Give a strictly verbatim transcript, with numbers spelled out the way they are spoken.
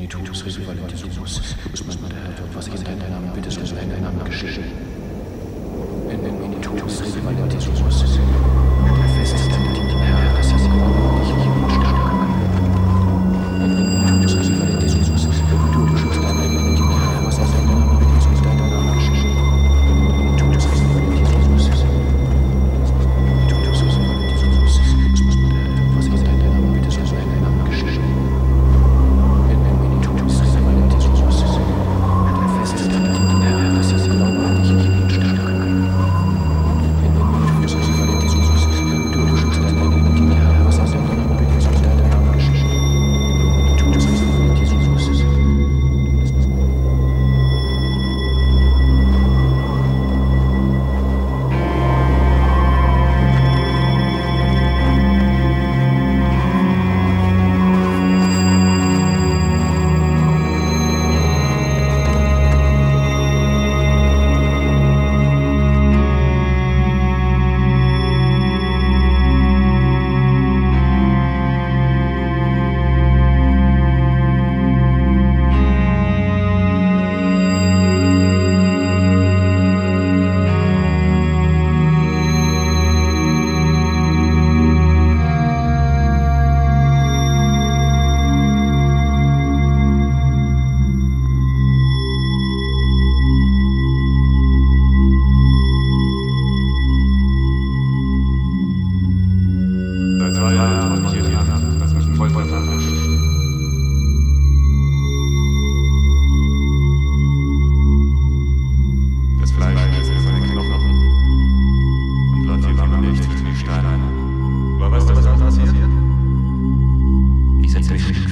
Menitus revivalentissimus, Usman Herr, was ich in deinem Namen bitte, soll in deinem Namen geschehen. In Menitus revivalentissimus, stell fest, dein Diener Herr, dass sie glauben, ich mich im Stark kann. In Menitus revivalentissimus, du beschützt deinen eigenen Diener Herr, was ich in deinem Namen bitte, soll in deinem Namen geschehen. In Menitus revivalentissimus, Menitus revivalentissimus, Usman Herr, was ich in deinem Namen bitte, soll in deinem Namen geschehen. Ich setze mich